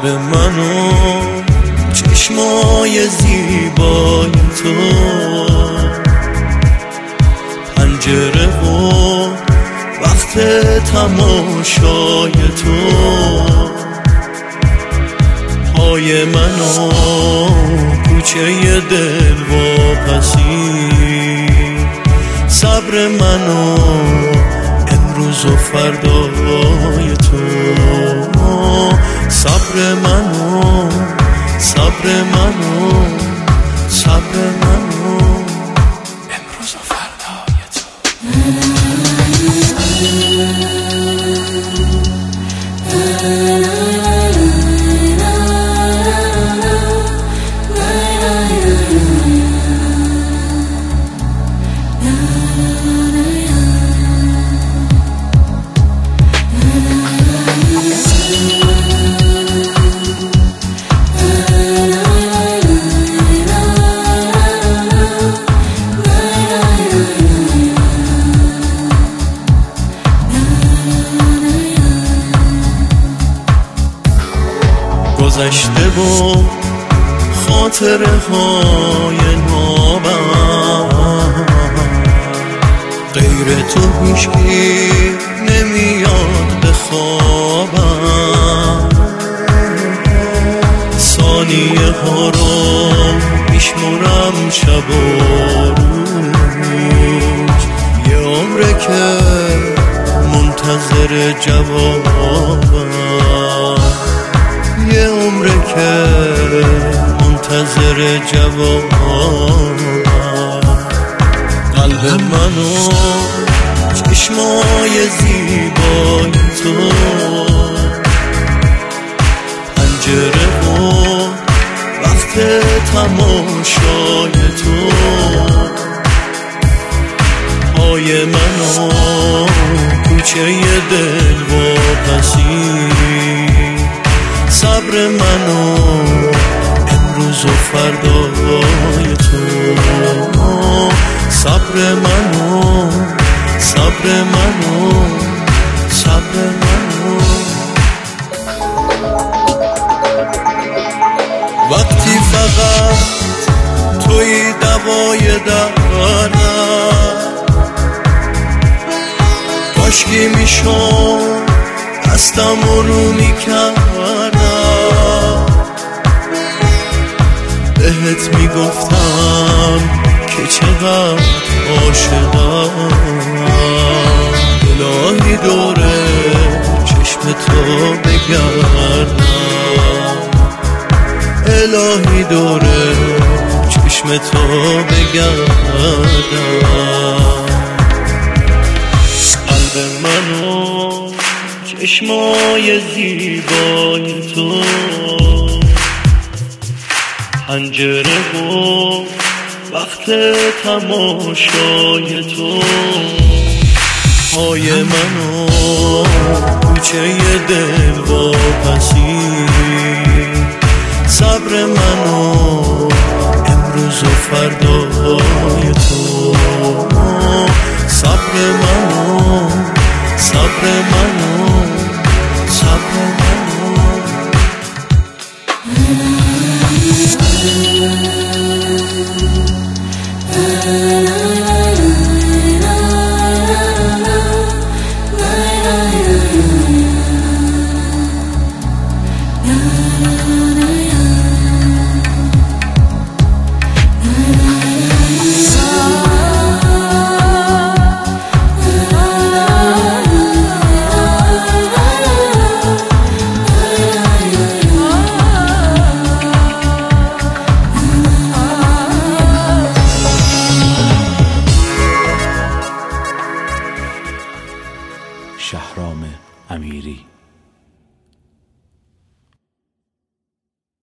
منو چشمای زیبای تو، پنجره و وقت تماشای تو، پای منو کوچه دل واپسی، صبر منو امروز و فردای تو، صبر منو، صبر منو، صبر منو امروز و فردای تو. گذشته و خاطره های نابم، غیر تو هیچکی نمیاد به خوابم، ثانیه ها رو میشمرم شب و روز، یه عمره که منتظر جوابم، یه عمره که منتظر جوابم. قلب منو چشمای زیبای تو، پنجره و وقت تماشای تو، پای منو کوچه دل واپسی، صبر منو امروز و فردای تو، صبر منو، صبر منو، صبر منو. وقتی فقط توی دوای دردم، کاشکی میشم دستم رو میکردم، بهت میگفتم که چقدر عاشقم، الهی دوره چشم تو بگردم، الهی دوره چشم تو بگردم. قلب منو چشمای زیبای تو، پنجره و وقت تماشای تو، پای منو کوچه دل واپسی، صبر منو امروز و فردای تو، صبر منو، صبر منو، صبر منو. شهرام امیری.